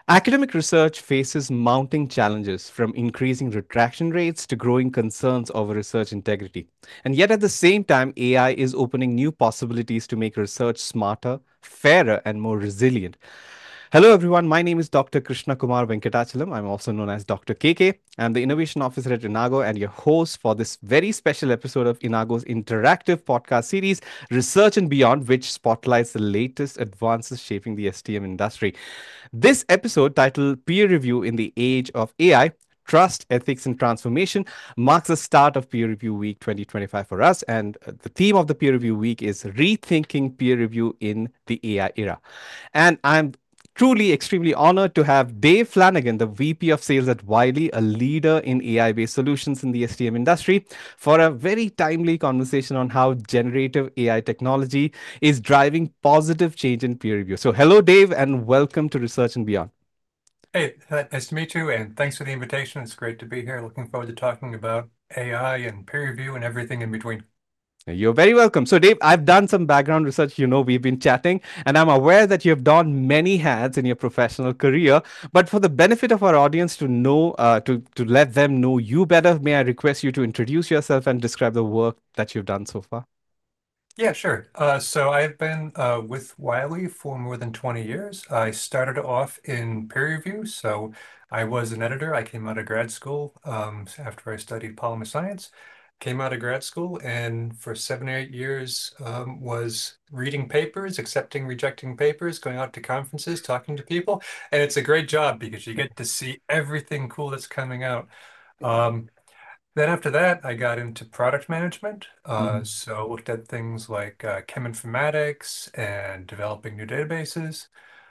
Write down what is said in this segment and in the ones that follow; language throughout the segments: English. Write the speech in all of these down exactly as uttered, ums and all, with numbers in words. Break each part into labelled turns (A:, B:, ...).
A: Academic research faces mounting challenges from increasing retraction rates to growing concerns over research integrity. And yet, at the same time, A I is opening new possibilities to make research smarter, fairer, and more resilient. Hello, everyone. My name is Doctor Krishna Kumar Venkatachalam. I'm also known as Doctor K K. I'm the Innovation Officer at Inago and your host for this very special episode of Inago's interactive podcast series, Research and Beyond, which spotlights the latest advances shaping the S T M industry. This episode, titled Peer Review in the Age of A I, Trust, Ethics, and Transformation, marks the start of Peer Review Week twenty twenty-five for us. And uh, the theme of the Peer Review Week is Rethinking Peer Review in the A I Era. And I'm truly extremely honored to have Dave Flanagan, the V P of Sales at Wiley, a leader in A I based solutions in the S T M industry, for a very timely conversation on how generative A I technology is driving positive change in peer review. So, hello, Dave, and welcome to Research and Beyond.
B: Hey, uh, nice to meet you, and thanks for the invitation. It's great to be here. Looking forward to talking about A I and peer review and everything in between.
A: You're very welcome. So, Dave, I've done some background research. You know, we've been chatting, and I'm aware that you've done many hats in your professional career. But for the benefit of our audience to know, uh, to to let them know you better, may I request you to introduce yourself and describe the work that you've done so far?
B: Yeah, sure. Uh, so I've been uh, with Wiley for more than twenty years. I started off in peer review, so I was an editor. I came out of grad school um, after I studied polymer science. Came out of grad school, and for seven or eight years um, was reading papers, accepting, rejecting papers, going out to conferences, talking to people. And it's a great job because you get to see everything cool that's coming out. Um, then after that, I got into product management. Uh,
A: Mhm.
B: so looked at things like uh, cheminformatics and developing new databases.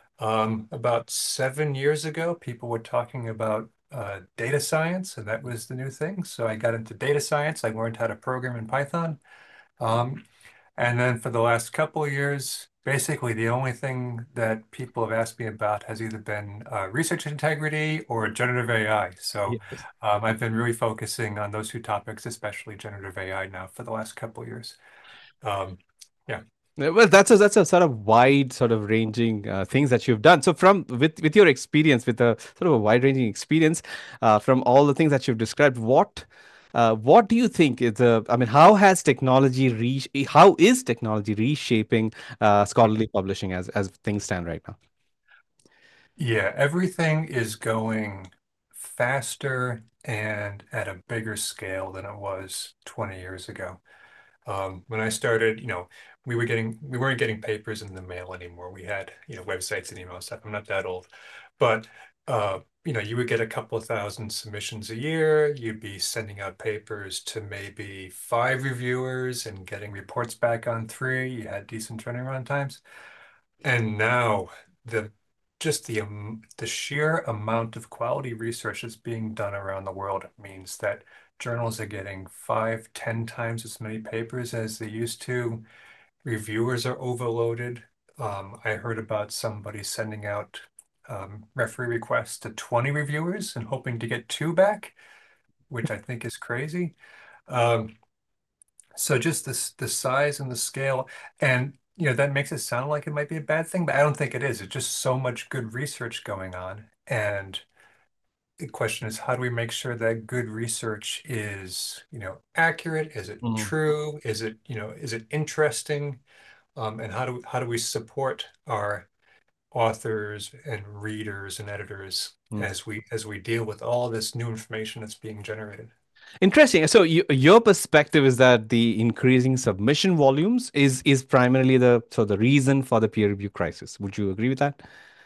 B: Um, about seven years ago, people were talking about uh, data science, and that was the new thing. So I got into data science. I learned how to program in Python. Um, and then for the last couple of years, basically the only thing that people have asked me about has either been uh, research integrity or generative A I. So
A: Yes.
B: um, I've been really focusing on those two topics, especially generative A I now for the last couple of years. Um, yeah.
A: Uh, Well, that's a that's a sort of wide, sort of ranging uh, things that you've done. So, from with with your experience, with a sort of a wide ranging experience, uh, from all the things that you've described, what uh, what do you think is the? I mean, how has technology re how is technology reshaping uh, scholarly publishing as as things stand right now?
B: Yeah, everything is going faster and at a bigger scale than it was twenty years ago. Um, when I started, you know, we were getting we weren't getting papers in the mail anymore. We had, you know, websites and email stuff. I'm not that old, but uh, you know, you would get a couple of thousand submissions a year. You'd be sending out papers to maybe five reviewers and getting reports back on three. You had decent turnaround times. And now the just the um, the sheer amount of quality research that's being done around the world means that journals are getting five, ten times as many papers as they used to. Reviewers are overloaded. Um, I heard about somebody sending out um, referee requests to twenty reviewers and hoping to get two back, which I think is crazy. Um, so just this the size and the scale, and you know that makes it sound like it might be a bad thing, but I don't think it is. It's just so much good research going on, and the question is, how do we make sure that good research is, you know, accurate? Is it
A: Mhm.
B: true? Is it, you know, is it interesting? Um, and how do how do we support our authors and readers and editors as we as we deal with all this new information that's being generated?
A: Interesting. So you, your perspective is that the increasing submission volumes is is primarily the so the reason for the peer review crisis. Would you agree with that?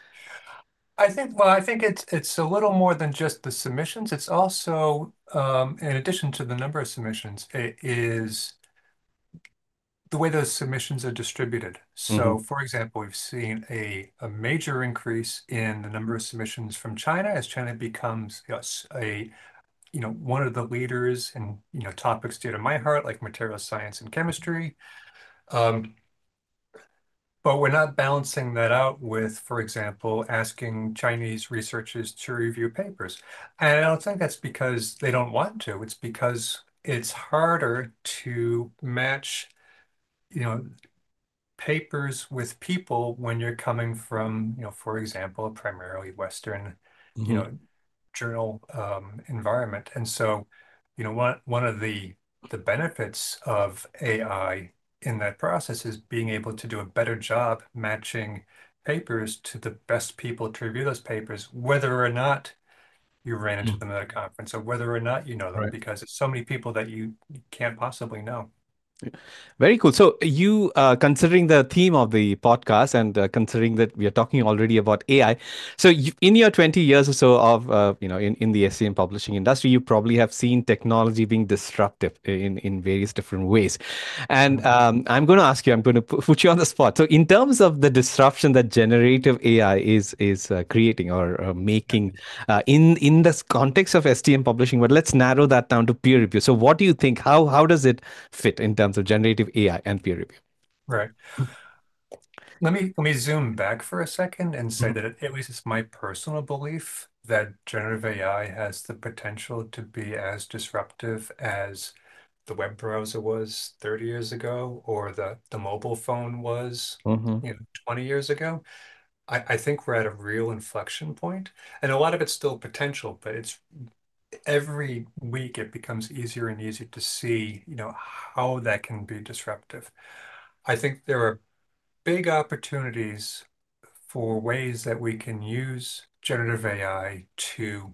B: I think, well, I think it's it's a little more than just the submissions. It's also, um, in addition to the number of submissions, it is the way those submissions are distributed.
A: Hmm.
B: So, for example, we've seen a, a major increase in the number of submissions from China as China becomes, yes, a you know one of the leaders in you know topics dear to my heart, like material science and chemistry. Um, But we're not balancing that out with, for example, asking Chinese researchers to review papers. And I don't think that's because they don't want to. It's because it's harder to match, you know, papers with people when you're coming from, you know, for example, a primarily Western, you
A: Hmm.
B: know, journal um, environment. And so, you know, one one of the the benefits of A I in that process is being able to do a better job matching papers to the best people to review those papers, whether or not you ran into them at a conference or whether or not you know them,
A: Right.
B: because it's so many people that you can't possibly know.
A: Very cool. So, you, uh, considering the theme of the podcast and uh, considering that we are talking already about A I, so you, in your twenty years or so of, uh, you know, in, in the S E M publishing industry, you probably have seen technology being disruptive in, in various different ways. And
B: Mhm.
A: um, I'm going to ask you, I'm going to pu- put you on the spot. So, in terms of the disruption that generative A I is is uh, creating or uh,
B: Yeah.
A: making uh, in in this context of S T M publishing, but let's narrow that down to peer review. So, what do you think? How how does it fit in terms of generative A I and peer review?
B: Right. Let me let me zoom back for a second and say
A: Mhm.
B: that at least it's my personal belief that generative A I has the potential to be as disruptive as the web browser was thirty years ago or the, the mobile phone was,
A: Mhm.
B: you know, twenty years ago. I, I think we're at a real inflection point, and a lot of it's still potential, but it's every week it becomes easier and easier to see, you know, how that can be disruptive. I think there are big opportunities for ways that we can use generative A I to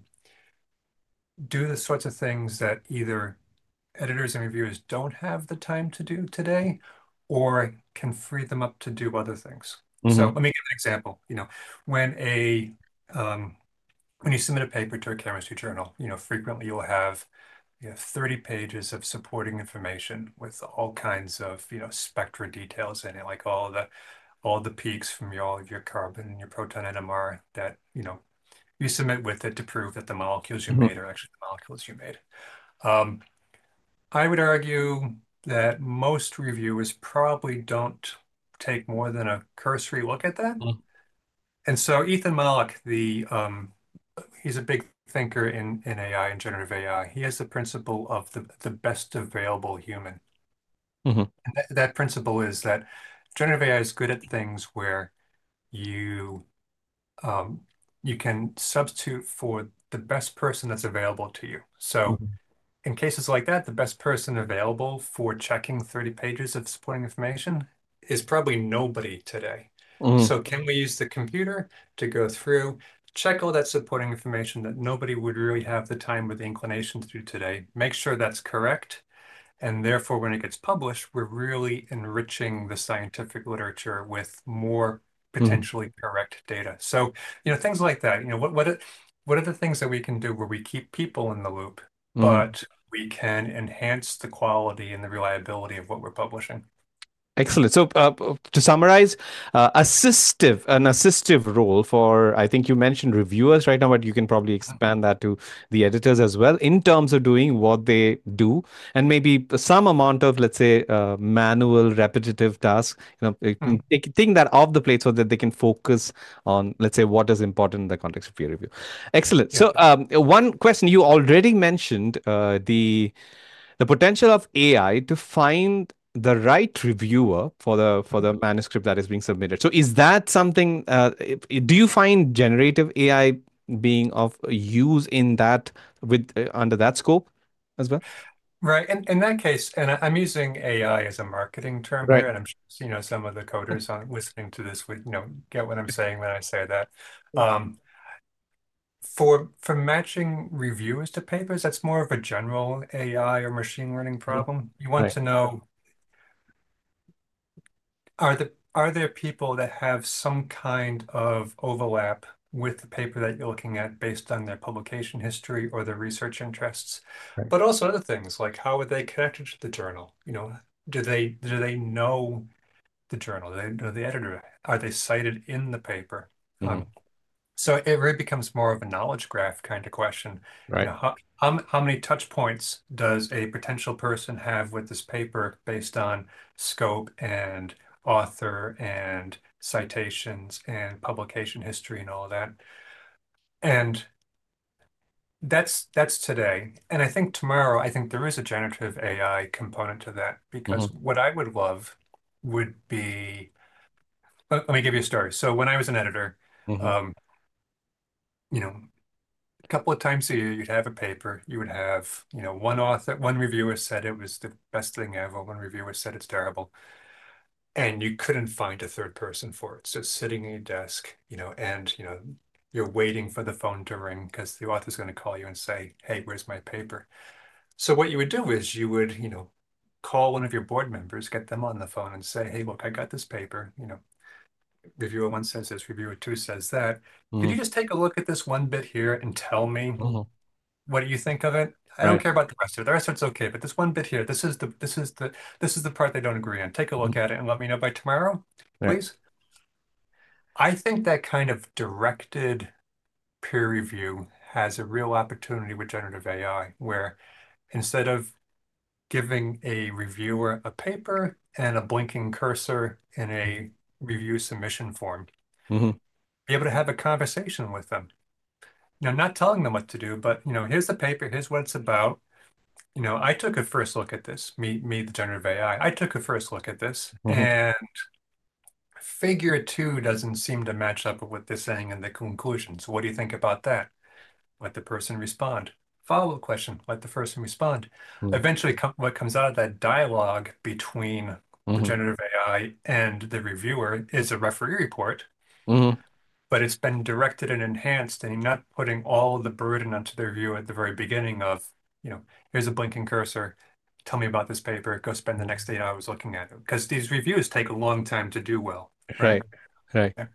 B: do the sorts of things that either editors and reviewers don't have the time to do today or can free them up to do other things. So
A: Mhm.
B: let me give an example. You know, when a um, when you submit a paper to a chemistry journal, you know, frequently you'll have you have thirty pages of supporting information with all kinds of, you know, spectra details in it, like all the all the peaks from your, all of your carbon and your proton N M R that, you know, you submit with it to prove that the molecules you
A: Mhm.
B: made are actually the molecules you made. Um, I would argue that most reviewers probably don't take more than a cursory look at that.
A: Mhm.
B: And so Ethan Malik, the um, he's a big thinker in, in A I and generative A I. He has the principle of the, the best available human.
A: Mhm.
B: And that, that principle is that generative A I is good at things where you um, you can substitute for the best person that's available to you. So
A: Mhm.
B: in cases like that, the best person available for checking thirty pages of supporting information is probably nobody today.
A: Mhm.
B: So can we use the computer to go through, check all that supporting information that nobody would really have the time or the inclination to do today, make sure that's correct, and therefore, when it gets published, we're really enriching the scientific literature with more
A: Mhm.
B: potentially correct data. So, you know, things like that. You know, what what are, what are the things that we can do where we keep people in the loop,
A: Mhm.
B: but we can enhance the quality and the reliability of what we're publishing?
A: Excellent. So, uh, p- to summarize, uh, assistive, an assistive role for, I think you mentioned reviewers right now, but you can probably expand that to the editors as well in terms of doing what they do, and maybe some amount of, let's say, uh, manual, repetitive tasks. You know, it
B: Hmm.
A: can take, take that off the plate so that they can focus on, let's say, what is important in the context of peer review. Excellent.
B: Yeah.
A: So, um, one question you already mentioned, uh, the the potential of A I to find the right reviewer for the for the manuscript that is being submitted. So is that something? Uh, if- do you find generative A I being of use in that with uh, under that scope as well?
B: Right. In, in that case, and I, I'm using A I as a marketing term
A: Right.
B: here, and I'm sure, you know, some of the coders on listening to this would, you know, get what I'm saying when I say that. Um, For for matching reviewers to papers, that's more of a general A I or machine learning
A: Mhm.
B: problem. You want
A: Right.
B: to know, are the are there people that have some kind of overlap with the paper that you're looking at based on their publication history or their research interests?
A: Right.
B: But also other things like how are they connected to the journal? You know, do they do they know the journal? Do they know the editor? Are they cited in the paper?
A: Hmm.
B: Um, So it really becomes more of a knowledge graph kind of question. You
A: Right.
B: know, how, how, m- how many touch points does a potential person have with this paper based on scope and author and citations and publication history and all of that? And that's that's today. And I think tomorrow, I think there is a generative A I component to that because
A: Hmm.
B: what I would love would be let let me give you a story. So when I was an editor,
A: Hmm.
B: um, you know, a couple of times a year, you'd have a paper. You would have, you know, one author, one reviewer said it was the best thing ever. One reviewer said it's terrible. And you couldn't find a third person for it. So it's sitting at your desk, you know, and, you know, you're waiting for the phone to ring because the author's going to call you and say, hey, where's my paper? So what you would do is you would, you know, call one of your board members, get them on the phone and say, hey, look, I got this paper. You know, reviewer one says this, reviewer two says that. Could
A: Hmm.
B: you just take a look at this one bit here and tell me
A: Hmm.
B: what do you think of it? I don't
A: Right.
B: care about the rest of it. The rest of it's okay, but this one bit here, this is the this is the this is the part they don't agree on. Take a look
A: Mhm.
B: at it and let me know by tomorrow,
A: Right.
B: please. I think that kind of directed peer review has a real opportunity with generative A I, where instead of giving a reviewer a paper and a blinking cursor in a review submission form,
A: Hmm.
B: be able to have a conversation with them. You know, not telling them what to do, but you know, here's the paper, here's what it's about. You know, I took a first look at this, me, me, the generative A I. I I took a first look at this,
A: Hmm.
B: and figure two doesn't seem to match up with what they're saying in the conclusion. So what do you think about that? Let the person respond. Follow-up question, let the person respond. Eventually, com what comes out of that dialogue between the
A: Hmm.
B: generative A I and the reviewer is a referee report,
A: Hmm.
B: but it's been directed and enhanced, and you're not putting all the burden onto the reviewer at the very beginning of, you know, here's a blinking cursor. Tell me about this paper. Go spend the next eight hours looking at it. Because these reviews take a long time to do well, right?
A: Right. Right.
B: Yeah.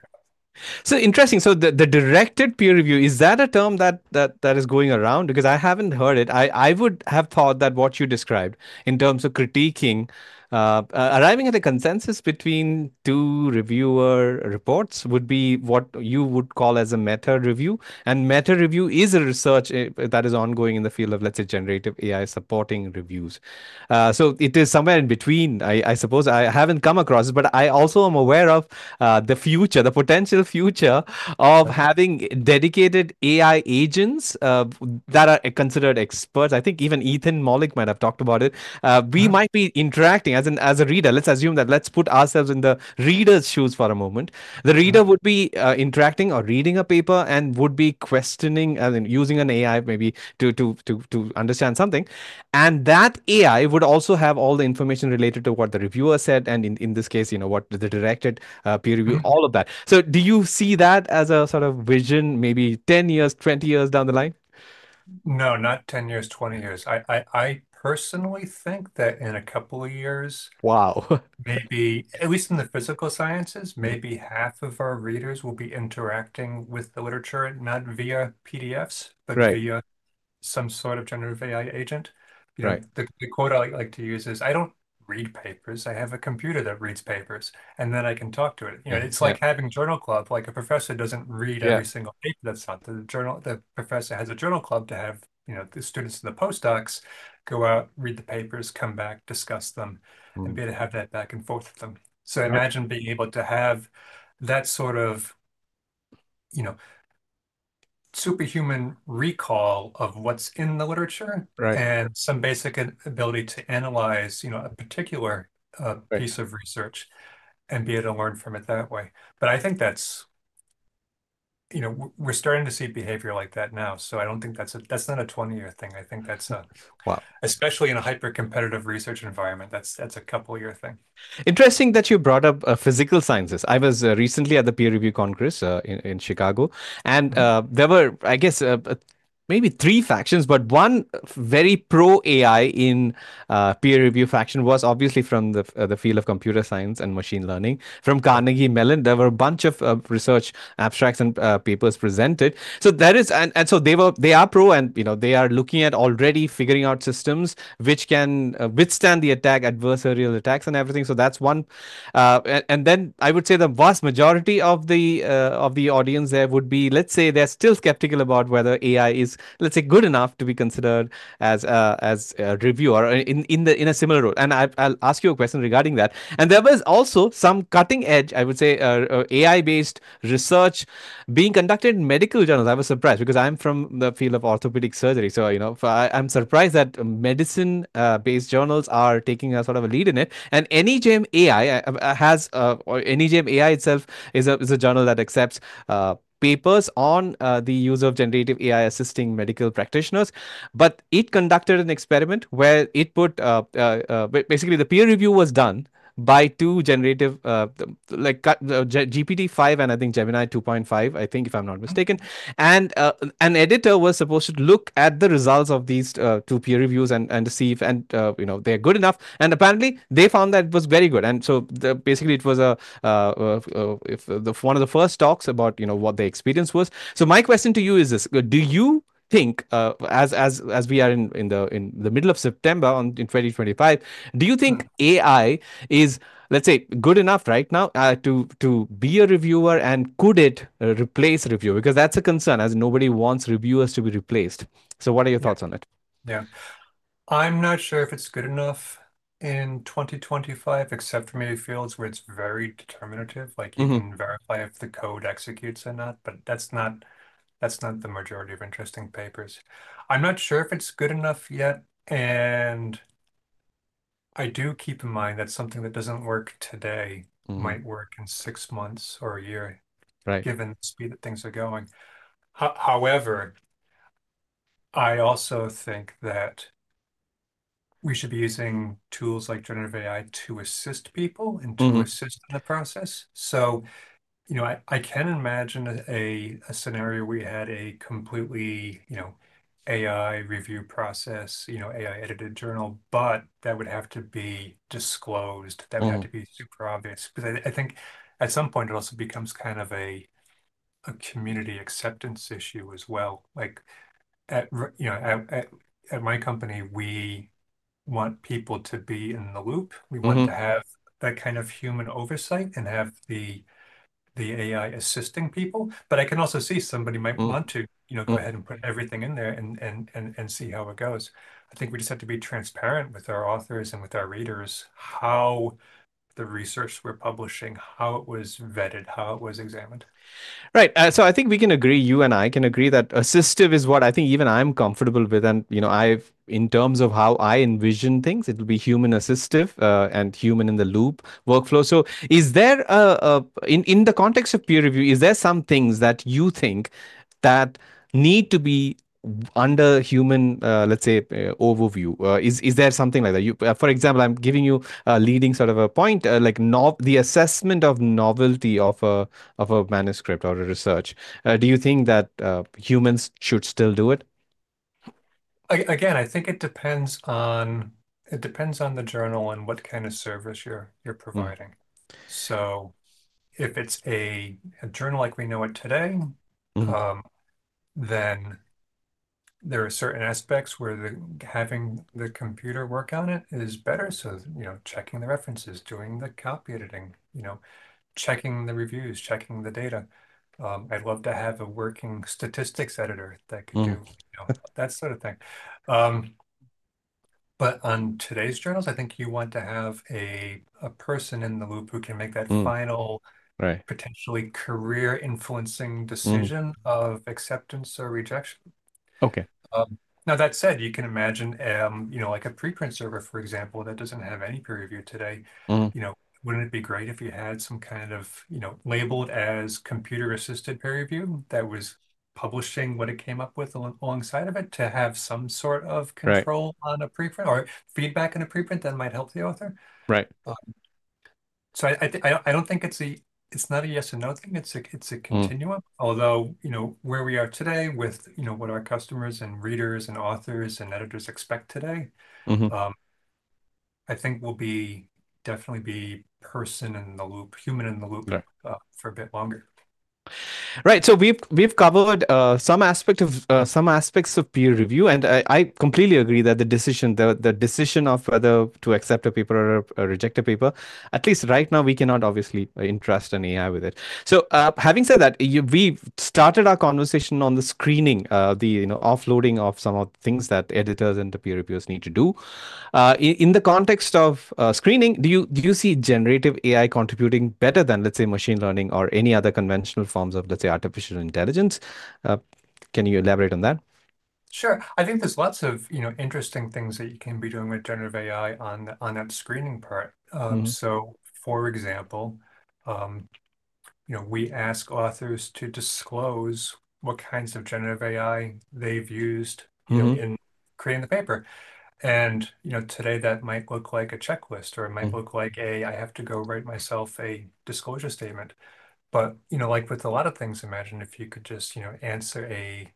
A: So interesting. So the, the directed peer review, is that a term that, that that is going around? Because I haven't heard it. I, I would have thought that what you described in terms of critiquing, uh, uh, arriving at a consensus between two reviewer reports would be what you would call as a meta review. And meta review is a research uh, that is ongoing in the field of, let's say, generative A I supporting reviews. Uh, so it is somewhere in between. I, I suppose I haven't come across it, but I also am aware of uh, the future, the potential future of having dedicated A I agents uh, that are considered experts. I think even Ethan Mollick might have talked about it. Uh, we
B: Mhm.
A: might be interacting as an as a reader. Let's assume that. Let's put ourselves in the reader's shoes for a moment. The reader
B: Mhm.
A: would be uh, interacting or reading a paper and would be questioning, as in using an A I maybe to to to to understand something, and that A I would also have all the information related to what the reviewer said, and in, in this case, you know, what the directed uh, peer review,
B: Mhm.
A: all of that. So, do you see that as a sort of vision, maybe ten years, twenty years down the line?
B: No, not ten years, twenty years. I, I, I personally think that in a couple of years,
A: Wow.
B: maybe, at least in the physical sciences, maybe half of our readers will be interacting with the literature, not via P D Fs, but
A: Right,
B: via some sort of generative A I agent. You know,
A: right.
B: the, the quote I like to use is, I don't read papers. I have a computer that reads papers, and then I can talk to it. You know,
A: Yeah,
B: it's
A: yeah,
B: like having journal club. Like a professor doesn't read
A: yeah.
B: every single paper that's out. The journal, the professor has a journal club to have, you know, the students and the postdocs go out, read the papers, come back, discuss them, and
A: Mm.
B: be able to have that back and forth with them. So
A: Right,
B: imagine being able to have that sort of, you know, superhuman recall of what's in the literature
A: right,
B: and some basic ability to analyze, you know, a particular uh,
A: right.
B: piece of research and be able to learn from it that way. But I think that's, you know, w- we're starting to see behavior like that now. So I don't think that's a that's not a twenty year thing. I think that's a,
A: Wow.
B: especially in a hyper competitive research environment, that's that's a couple year thing.
A: Interesting that you brought up uh, physical sciences. I was uh, recently at the peer review congress uh, in, in Chicago, and
B: Mhm.
A: uh, there were, I guess, uh, uh, maybe three factions, but one very pro A I in uh, peer review faction was obviously from the uh, the field of computer science and machine learning. From
B: Yep.
A: Carnegie Mellon, there were a bunch of uh, research abstracts and uh, papers presented. So there is, and, and so they were they are pro, and you know they are looking at already figuring out systems which can uh, withstand the attack, adversarial attacks, and everything. So that's one, uh, and, and then I would say the vast majority of the uh, of the audience there would be, let's say, they're still skeptical about whether A I is let's say, good enough to be considered as a, as a reviewer in in the in a similar role. And I, I'll ask you a question regarding that. And there was also some cutting edge, I would say, uh, uh, A I based research being conducted in medical journals. I was surprised because I'm from the field of orthopedic surgery. So, you know, I, I'm surprised that medicine uh, based journals are taking a sort of a lead in it. And NEJM A I uh, uh, has, uh, or NEJM A I itself is a, is a journal that accepts uh, papers on uh, the use of generative A I assisting medical practitioners. But it conducted an experiment where it put, uh, uh, uh, basically, the peer review was done by two generative uh, like uh, G P T five and I think Gemini two point five, I think, if I'm not mistaken. And uh, an editor was supposed to look at the results of these uh, two peer reviews and and see if and uh, you know they're good enough. And apparently they found that it was very good. And so the, basically it was a uh, uh, uh, if the one of the first talks about you know what the experience was. So my question to you is this: do you think, uh, as as as we are in in the in the middle of September on in twenty twenty-five, do you
B: Hmm.
A: think A I is, let's say, good enough right now uh, to to be a reviewer, and could it uh, replace review? Because that's a concern, as nobody wants reviewers to be replaced. So what are your
B: Yeah,
A: thoughts on it?
B: yeah. I'm not sure if it's good enough in twenty twenty-five, except for maybe fields where it's very determinative, like you
A: Mm-hmm,
B: can verify if the code executes or not, but that's not that's not the majority of interesting papers. I'm not sure if it's good enough yet, and I do keep in mind that something that doesn't work today
A: mm-hmm.
B: might work in six months or a year,
A: Right.
B: given the speed that things are going. Ho- however, I also think that we should be using tools like generative A I to assist people and to
A: Mm-hmm,
B: assist in the process. So, you know, I, I can imagine a, a scenario where we had a completely, you know, A I review process, you know, A I edited journal, but that would have to be disclosed. That would have
A: mm-hmm,
B: to be super obvious. Because I, I think at some point it also becomes kind of a a community acceptance issue as well. Like at, you know, at, at, at my company, we want people to be in the loop. We want
A: mm-hmm,
B: to have that kind of human oversight and have the the A I assisting people. But I can also see somebody might want to, you know, go
A: mm-hmm.
B: ahead and put everything in there and and and and see how it goes. I think we just have to be transparent with our authors and with our readers how the research we're publishing, how it was vetted, how it was examined.
A: Right. Uh, so I think we can agree, you and I can agree that assistive is what I think even I'm comfortable with. And, you know, I've, in terms of how I envision things, it will be human assistive uh, and human in the loop workflow. So is there, a, a, in, in the context of peer review, is there some things that you think that need to be under human, uh, let's say, uh, overview? Uh, is is there something like that? You, uh, for example, I'm giving you a leading sort of a point, uh, like no, the assessment of novelty of a of a manuscript or a research. Uh, do you think that uh, humans should still do it?
B: A- Again, I think it depends on it depends on the journal and what kind of service you're you're
A: Mm,
B: providing. So if it's a, a journal like we know it today,
A: mhm,
B: um, then there are certain aspects where the having the computer work on it is better. So, you know, checking the references, doing the copy editing, you know, checking the reviews, checking the data. Um, I'd love to have a working statistics editor that could
A: mm,
B: do, you know, that sort of thing. Um, but on today's journals, I think you want to have a a person in the loop who can make that
A: mm,
B: final,
A: right.
B: potentially career influencing
A: Mm,
B: decision of acceptance or rejection.
A: okay.
B: Um, now that said, you can imagine, um, you know, like a preprint server, for example, that doesn't have any peer review today.
A: Mm,
B: You know, wouldn't it be great if you had some kind of, you know, labeled as computer assisted peer review that was publishing what it came up with al alongside of it to have some sort of
A: right.
B: control on a preprint or feedback in a preprint that might help the author?
A: Right.
B: Uh, so I I, th I don't I don't think it's a it's not a yes and no thing. It's a it's a
A: Mm,
B: continuum. Although, you know, where we are today with, you know, what our customers and readers and authors and editors expect today,
A: mhm,
B: um, I think we'll be definitely be person in the loop, human in the loop
A: right.
B: uh, for a bit longer.
A: Right. So we've we've covered uh, some aspect of uh, some aspects of peer review, and I, I completely agree that the decision, the the decision of whether to accept a paper or uh, reject a paper, at least right now we cannot obviously uh, entrust an A I with it. So uh, having said that, you, we started our conversation on the screening, uh, the you know offloading of some of the things that editors and the peer reviewers need to do. Uh, in, in the context of uh, screening, do you do you see generative A I contributing better than, let's say, machine learning or any other conventional forms of, let's say, artificial intelligence? Uh, can you elaborate on that?
B: Sure. I think there's lots of, you know, interesting things that you can be doing with generative A I on the, on that screening part. Um,
A: Hmm.
B: so, for example, um, you know, we ask authors to disclose what kinds of generative A I they've used, you know,
A: Hmm.
B: in creating the paper. And, you know, today that might look like a checklist, or it might look like a, I have to go write myself a disclosure statement. But, you know, like with a lot of things, imagine if you could just, you know, answer a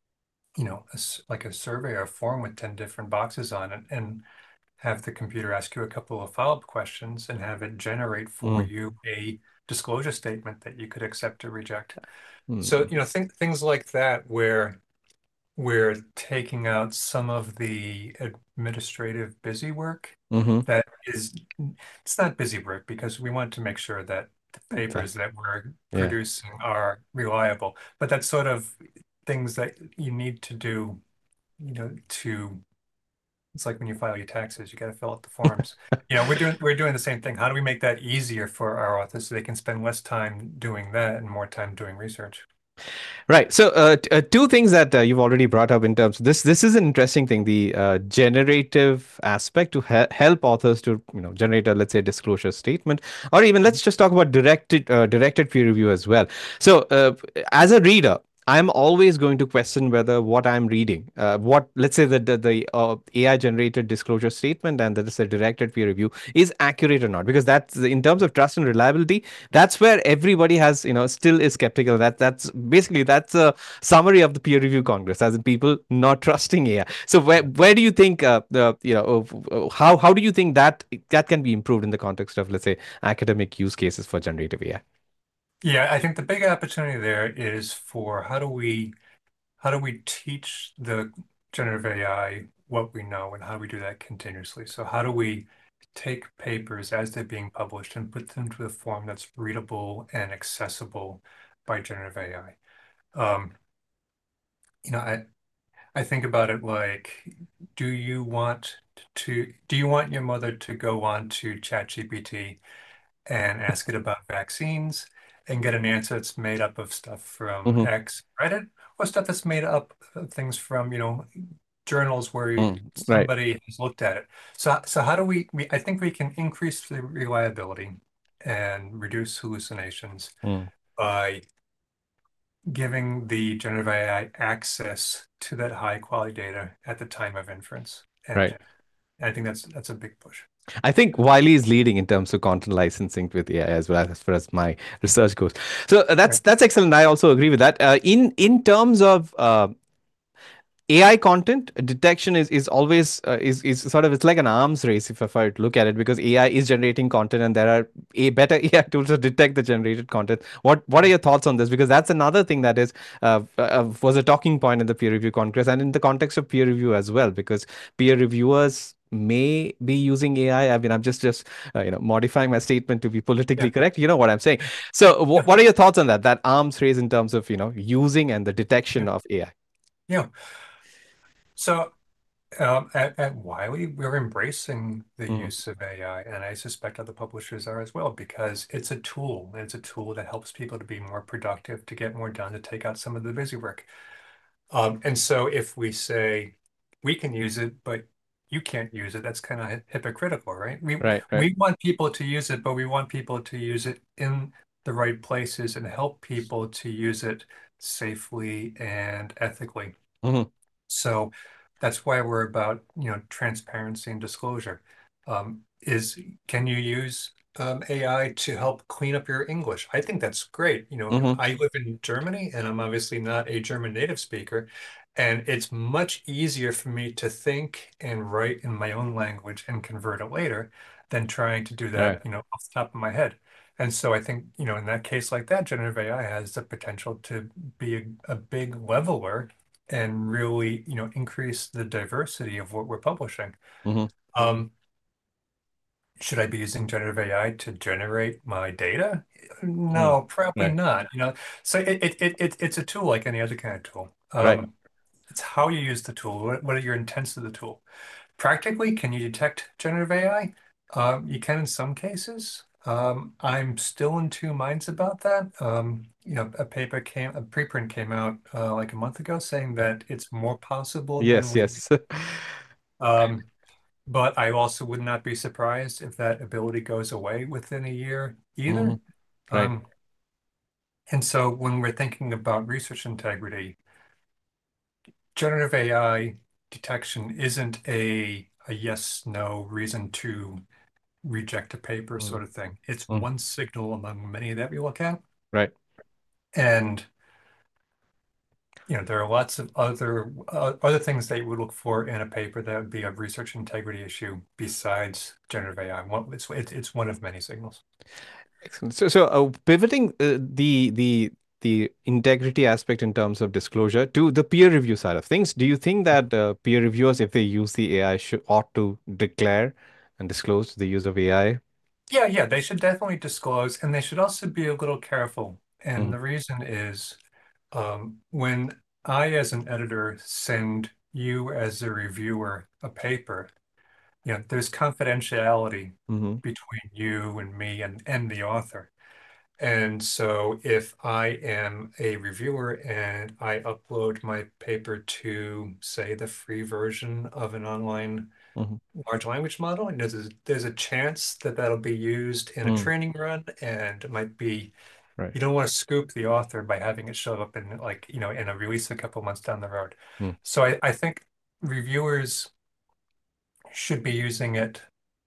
B: you know, a s like a survey or a form with ten different boxes on it and have the computer ask you a couple of follow-up questions and have it generate for
A: Hmm.
B: you a disclosure statement that you could accept or reject. So,
A: Hmm.
B: you know, think things like that where we're taking out some of the administrative busy work
A: Hmm.
B: that is, it's not busy work because we want to make sure that the papers
A: Exactly.
B: that we're
A: Yeah.
B: producing are reliable, but that's sort of things that you need to do, you know, to, it's like when you file your taxes, you got to fill out the forms. You know, we're doing we're doing the same thing. How do we make that easier for our authors so they can spend less time doing that and more time doing research?
A: Right. So, uh, t- uh, two things that uh, you've already brought up in terms of this. This is an interesting thing. The uh, generative aspect to he- help authors to, you know, generate a, let's say, disclosure statement, or even let's just talk about directed uh, directed peer review as well. So, uh, as a reader, I'm always going to question whether what I'm reading, uh, what, let's say, that the, the uh, A I generated disclosure statement and that is a directed peer review is accurate or not, because that's in terms of trust and reliability, that's where everybody has, you know, still is skeptical. That that's basically that's a summary of the peer review congress, as in people not trusting A I. So where where do you think uh, the you know uh, how how do you think that that can be improved in the context of, let's say, academic use cases for generative A I?
B: Yeah, I think the big opportunity there is for how do we how do we teach the generative A I what we know and how do we do that continuously? So how do we take papers as they're being published and put them to a form that's readable and accessible by generative A I? Um, you know, I, I think about it like, do you want to, do you want your mother to go on to ChatGPT and ask it about vaccines and get an answer that's made up of stuff from
A: Hmm.
B: X, Reddit, or stuff that's made up of things from, you know, journals where
A: Mm, right.
B: somebody has looked at it. So, so how do we, we, I think we can increase the reliability and reduce hallucinations
A: Mm,
B: by giving the generative A I access to that high quality data at the time of inference. And
A: right.
B: I think that's that's a big push.
A: I think Wiley is leading in terms of content licensing with A I as well, as far as my research goes. So uh, that's
B: Right.
A: that's excellent. I also agree with that. Uh, in in terms of uh, A I content detection is is always uh, is is sort of, it's like an arms race, if, if I were to look at it, because A I is generating content and there are a better A I tools to detect the generated content. What what are your thoughts on this? Because that's another thing that is uh, uh, was a talking point in the peer review congress and in the context of peer review as well, because peer reviewers may be using A I. I I mean, I'm just just uh, you know modifying my statement to be
B: Yeah.
A: politically correct. You know what I'm saying. So, wh-
B: Yeah.
A: what are your thoughts on that? That arms race in terms of, you know using and the detection
B: Yeah.
A: of A I.
B: Yeah. So Um, at, at Wiley, we're embracing the
A: Mm,
B: use of A I, and I suspect other publishers are as well, because it's a tool. It's a tool that helps people to be more productive, to get more done, to take out some of the busy work. Um, and so if we say we can use it, but you can't use it, that's kind of hypocritical, right? We
A: right. Right.
B: we want people to use it, but we want people to use it in the right places and help people to use it safely and ethically.
A: Mhm.
B: So that's why we're about, you know, transparency and disclosure. Um, is can you use um, A I to help clean up your English? I think that's great. You know,
A: Mhm.
B: I live in Germany and I'm obviously not a German native speaker, and it's much easier for me to think and write in my own language and convert it later than trying to do that,
A: Right.
B: you know, off the top of my head. And so I think, you know, in that case like that, generative A I has the potential to be a, a big leveler and really, you know, increase the diversity of what we're publishing.
A: Hmm.
B: Um, should I be using generative A I to generate my data?
A: Mm.
B: No, probably
A: Right.
B: not. You know, so it, it, it, it it's a tool like any other kind of tool.
A: Right.
B: Um, it's how you use the tool. What, what are your intents of the tool? Practically, can you detect generative A I? Um, you can in some cases. Um, I'm still in two minds about that. Um, you know, a paper came, a preprint came out uh, like a month ago saying that it's more possible than
A: Yes,
B: we.
A: yes.
B: Um, but I also would not be surprised if that ability goes away within a year
A: Hmm.
B: either.
A: Right.
B: Um, and so when we're thinking about research integrity, generative A I detection isn't a a yes, no reason to reject a paper
A: Mm.
B: sort of thing. It's
A: Mm.
B: one signal among many that we look at.
A: Right.
B: And you know, there are lots of other uh, other things that you would look for in a paper that would be a research integrity issue besides generative A I. One, it's, it's it's one of many signals.
A: Excellent. So, so uh, pivoting uh, the the the integrity aspect in terms of disclosure to the peer review side of things, do you think that uh, peer reviewers, if they use the A I, should ought to declare and disclose the use of A I?
B: Yeah, yeah, they should definitely disclose, and they should also be a little careful. And
A: Mm-hmm.
B: the reason is um, when I, as an editor, send you as a reviewer a paper, you know, there's confidentiality
A: Mm-hmm.
B: between you and me and, and the author. And so if I am a reviewer and I upload my paper to, say, the free version of an online
A: Mm-hmm.
B: large language model, and there's a, there's a chance that that'll be used in a
A: Mm.
B: training run, and it might be,
A: Right.
B: you don't want to scoop the author by having it show up in like, you know, in a release a couple months down the road.
A: Mm.
B: So I, I think reviewers should be using it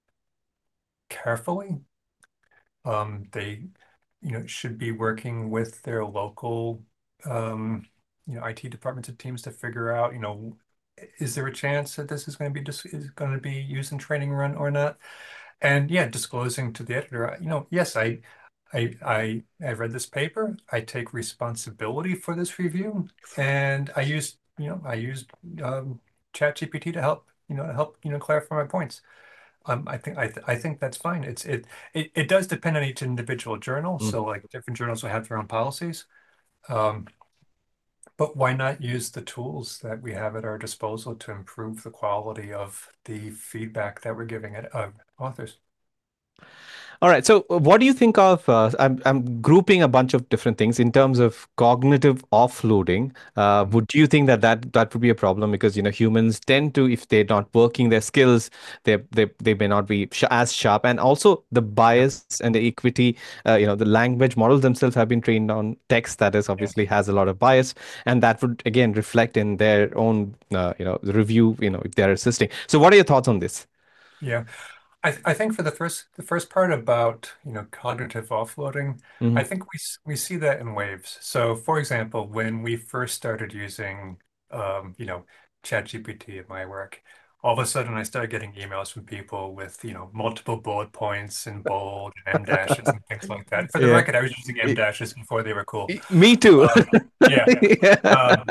B: carefully. Um, they, you know, should be working with their local, um, you know, I T departments and teams to figure out, you know, is there a chance that this is going to be just is going to be used in training run or not? And yeah, disclosing to the editor, you know, yes, I, I, I, I read this paper. I take responsibility for this review, and I used, you know, I used um, ChatGPT to help, you know, to help, you know, clarify my points. Um, I think I, th I think that's fine. It's it, it it does depend on each individual journal.
A: Mm.
B: So like different journals will have their own policies. Um, but why not use the tools that we have at our disposal to improve the quality of the feedback that we're giving it uh, authors?
A: All right. So, uh, what do you think of? Uh, I'm I'm grouping a bunch of different things in terms of cognitive offloading. Uh,
B: Mhm.
A: would you think that that that would be a problem because you know humans tend to, if they're not working their skills, they they they may not be sh as sharp, and also the
B: Yeah,
A: bias and the equity. Uh, you know, the language models themselves have been trained on text that is
B: yeah,
A: obviously has a lot of bias, and that would again reflect in their own uh, you know the review. You know, if they're assisting. So, what are your thoughts on this?
B: yeah. I th I think for the first the first part about, you know, cognitive offloading,
A: Hmm.
B: I think we s- we see that in waves. So, for example, when we first started using um, you know, ChatGPT at my work, all of a sudden I started getting emails from people with, you know, multiple bullet points in bold and M dashes and things like that. For the
A: Yeah.
B: record, I was using M dashes before they were cool.
A: Me too.
B: Um, yeah.
A: Yeah.
B: Um,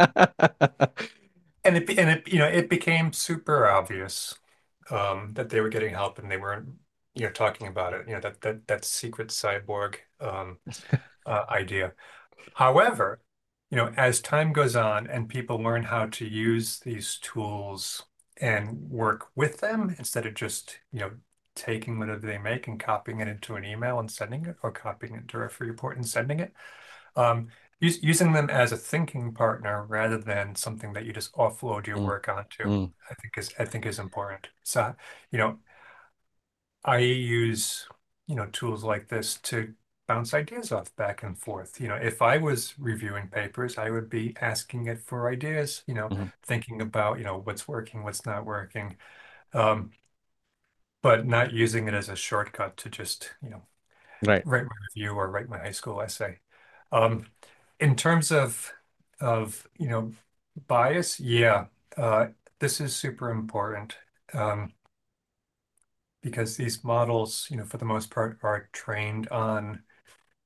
B: and it, and it, you know, it became super obvious um, that they were getting help and they weren't, you know, talking about it. You know, that that that secret cyborg um, uh, idea. However, you know, as time goes on and people learn how to use these tools and work with them instead of just, you know, taking whatever they make and copying it into an email and sending it, or copying it into a free report and sending it, um, us using them as a thinking partner rather than something that you just offload your
A: Mm,
B: work onto,
A: mm,
B: I think is I think is important. So, you know, I use, you know, tools like this to bounce ideas off back and forth. You know, if I was reviewing papers, I would be asking it for ideas, you know,
A: mhm.
B: thinking about, you know, what's working, what's not working, um, but not using it as a shortcut to just, you know,
A: Right.
B: write my review or write my high school essay. Um, in terms of of you know bias, yeah, uh, this is super important um, because these models, you know, for the most part, are trained on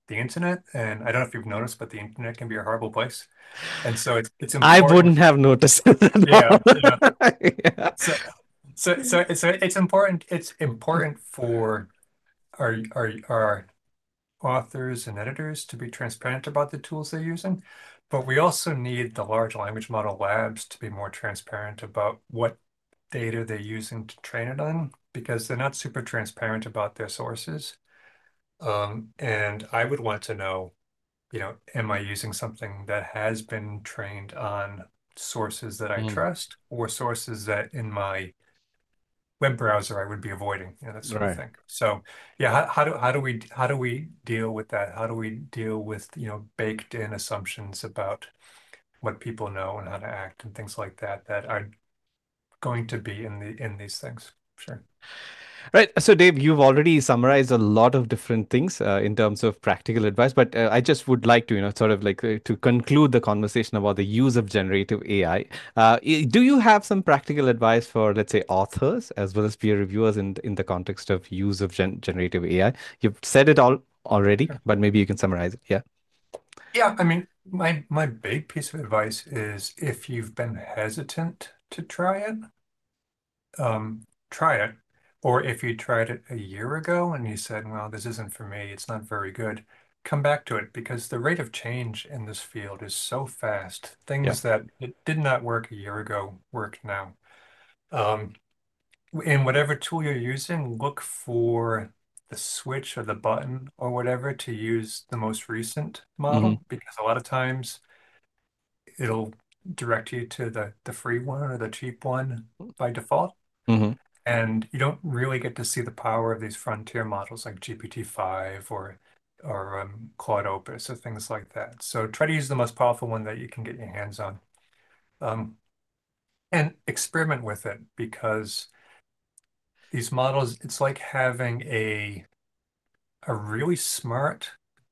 B: the internet. And I don't know if you've noticed, but the internet can be a horrible place. And so it's it's
A: I
B: important.
A: wouldn't have noticed at
B: Yeah,
A: all.
B: yeah.
A: Yeah.
B: So so so it's it's important. It's important for our our our authors and editors to be transparent about the tools they're using, but we also need the large language model labs to be more transparent about what data they're using to train it on, because they're not super transparent about their sources. Um, and I would want to know, you know, am I using something that has been trained on sources that I
A: Mm,
B: trust or sources that in my web browser I would be avoiding, you know, that sort of
A: right.
B: thing. So yeah, how, how do how do we how do we deal with that? How do we deal with, you know, baked in assumptions about what people know and how to act and things like that that are going to be in the in these things? Sure.
A: Right. So, Dave, you've already summarized a lot of different things uh, in terms of practical advice, but uh, I just would like to, you know, sort of like uh, to conclude the conversation about the use of generative A I. Uh, i- do you have some practical advice for, let's say, authors as well as peer reviewers in in the context of use of gen generative A I? You've said it all already,
B: Sure.
A: but maybe you can summarize it. Yeah.
B: Yeah, I mean, my my big piece of advice is if you've been hesitant to try it, um, try it. Or if you tried it a year ago and you said, well, this isn't for me, it's not very good, come back to it because the rate of change in this field is so fast.
A: Yeah.
B: Things that it did not work a year ago work now. Um, in whatever tool you're using, look for the switch or the button or whatever to use the most recent
A: Hmm.
B: model because a lot of times it'll direct you to the, the free one or the cheap one by default.
A: Hmm.
B: And you don't really get to see the power of these frontier models like G P T five or or um, Claude Opus or things like that. So try to use the most powerful one that you can get your hands on. Um, and experiment with it because these models, it's like having a a really smart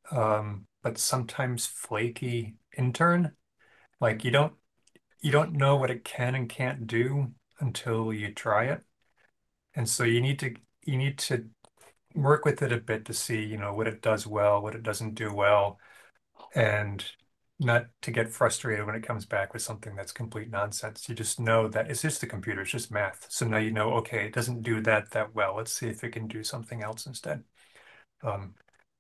B: um, but sometimes flaky intern. Like you don't you don't know what it can and can't do until you try it. And so you need to you need to work with it a bit to see, you know, what it does well, what it doesn't do well, and not to get frustrated when it comes back with something that's complete nonsense. You just know that it's just a computer, it's just math. So now you know, okay, it doesn't do that that well. Let's see if it can do something else instead. Um,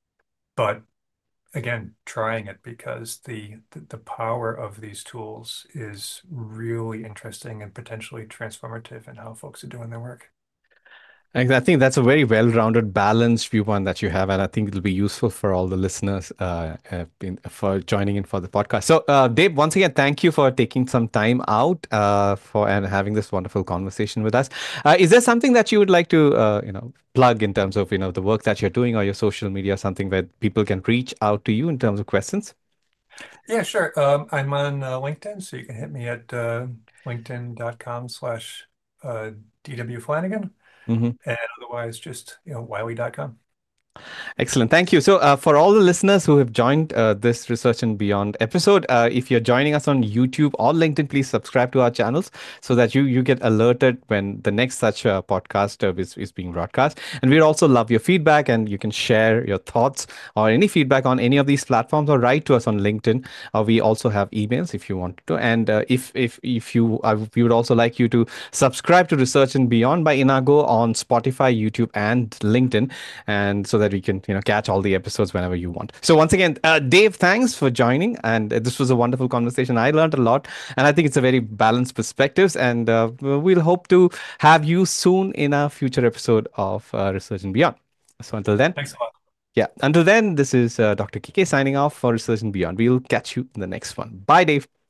B: but again, trying it because the, the the power of these tools is really interesting and potentially transformative in how folks are doing their work.
A: And I think that's a very well-rounded, balanced viewpoint that you have, and I think it'll be useful for all the listeners uh, uh, in, for joining in for the podcast. So, uh, Dave, once again, thank you for taking some time out uh, for and having this wonderful conversation with us. Uh, is there something that you would like to, uh, you know, plug in terms of you know the work that you're doing or your social media, something where people can reach out to you in terms of questions?
B: Yeah, sure. Um, I'm on uh, LinkedIn, so you can hit me at uh, linkedin.com slash uh, D W Flanagan,
A: Mm-hmm.
B: and otherwise just, you know, wiley dot com.
A: Excellent. Thank you. So, uh, for all the listeners who have joined uh, this Research and Beyond episode, uh, if you're joining us on YouTube or LinkedIn, please subscribe to our channels so that you you get alerted when the next such uh, podcast uh, is, is being broadcast. And we'd also love your feedback, and you can share your thoughts or any feedback on any of these platforms or write to us on LinkedIn. Uh, we also have emails if you want to. And uh, if if if you, uh, we would also like you to subscribe to Research and Beyond by Inago on Spotify, YouTube, and LinkedIn, and so that we can you know catch all the episodes whenever you want. So once again, uh, Dave, thanks for joining, and uh, this was a wonderful conversation. I learned a lot, and I think it's a very balanced perspectives, and uh, we'll hope to have you soon in a future episode of uh, Research and Beyond. So until then,
B: Thanks a lot.
A: yeah, until then, this is uh, Doctor K K signing off for Research and Beyond. We'll catch you in the next one. Bye, Dave.